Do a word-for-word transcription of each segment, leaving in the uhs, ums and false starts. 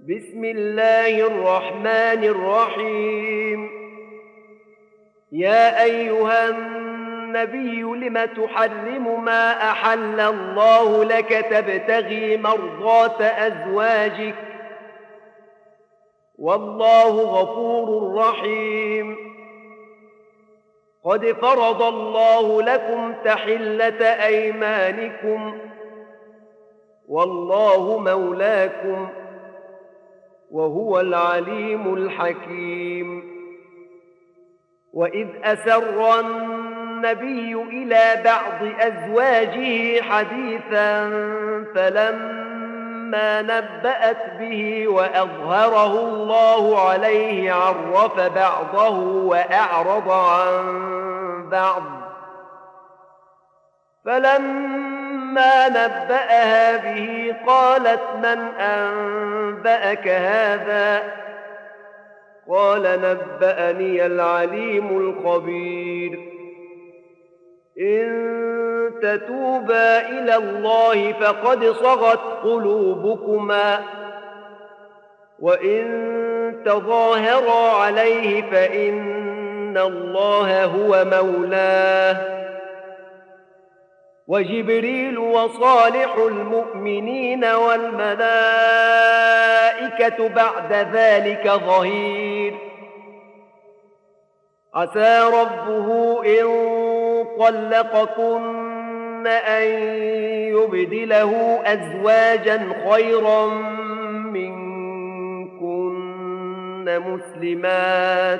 بسم الله الرحمن الرحيم. يا أيها النبي لم تحرم ما أحل الله لك تبتغي مرضات أزواجك والله غفور رحيم. قد فرض الله لكم تحلة أيمانكم والله مولاكم وهو العليم الحكيم. وإذ أسر النبي إلى بعض أزواجه حديثا فلما نبأت به وأظهره الله عليه عرف بعضه وأعرض عن بعض، فلما نبأها به قالت من أنبأك هذا؟ قال نبأني العليم الخبير. إن تتوبا إلى الله فقد صغت قلوبكما، وإن تظاهرا عليه فإن الله هو مولاه، وجبريل وصالح المؤمنين والملائكة بعد ذلك ظهير. عسى ربه إن طلقكن أن يبدله أزواجا خيرا منكن مسلمات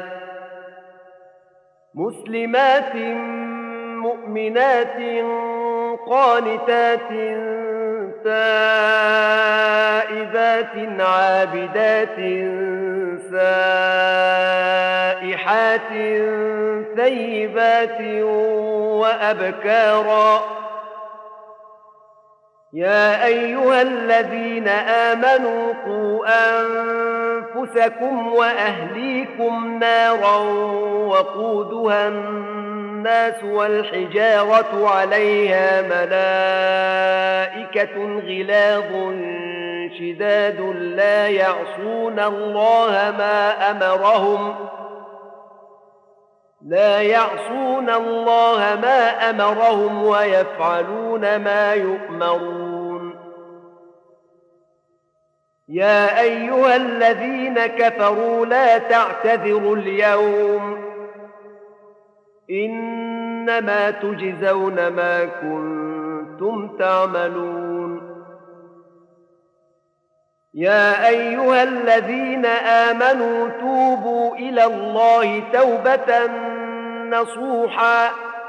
مسلمات مؤمنات قانتات تائبات عابدات سائحات ثيبات وأبكارا. يا أيها الذين آمنوا قوا أنفسكم وأهليكم نارا وقودها الناس والحجارة عليها ملائكة غلاظ شداد لا يعصون الله ما أمرهم لا يعصون الله ما أمرهم ويفعلون ما يؤمرون. يا أيها الذين كفروا لا تعتذروا اليوم، إنما تجزون ما كنتم تعملون. يا أيها الذين آمنوا توبوا إلى الله توبة نصوحا،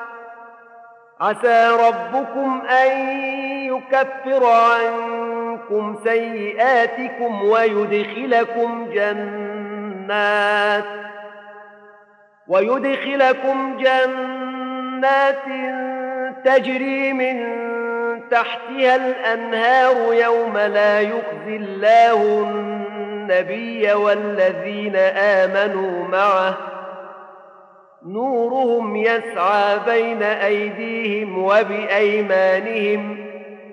عسى ربكم أن يكفر عنكم سيئاتكم ويدخلكم جنات ويدخلكم جنات تجري من تحتها الأنهار يوم لا يخزي الله النبي والذين آمنوا معه نورهم يسعى بين أيديهم وبأيمانهم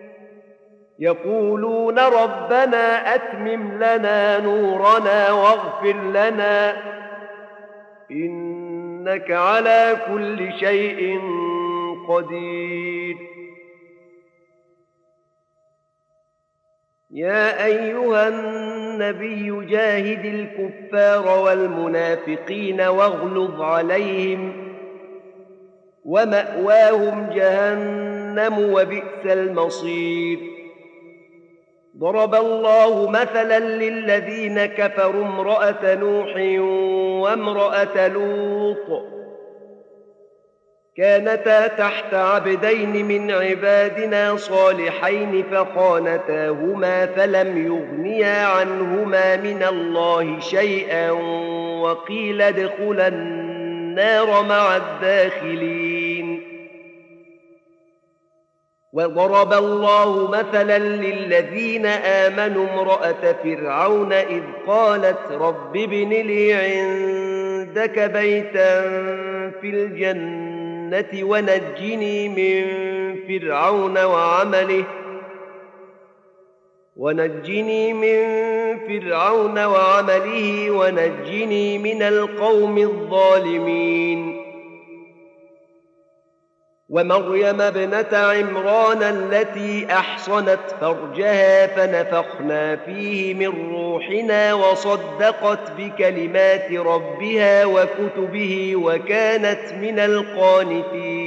يقولون ربنا أتمم لنا نورنا واغفر لنا إنك على كل شيء قدير. يا أيها النبي جاهد الكفار والمنافقين واغلظ عليهم ومأواهم جهنم وبئس المصير. ضرب الله مثلا للذين كفروا امرأة نوح وامرأة لوط كانتا تحت عبدين من عبادنا صالحين فخانتاهما فلم يغنيا عنهما من الله شيئا وقيل ادخلا النار مع الداخلين. وضرب الله مثلا للذين آمنوا امرأة فرعون إذ قالت رب ابن لي عندك بيتا في الجنة ونجني من فرعون وعمله ونجني من فرعون وعمله ونجني من القوم الظالمين. ومريم ابنة عمران التي أحصنت فرجها فنفخنا فيه من روحنا وصدقت بكلمات ربها وكتبه وكانت من القانتين.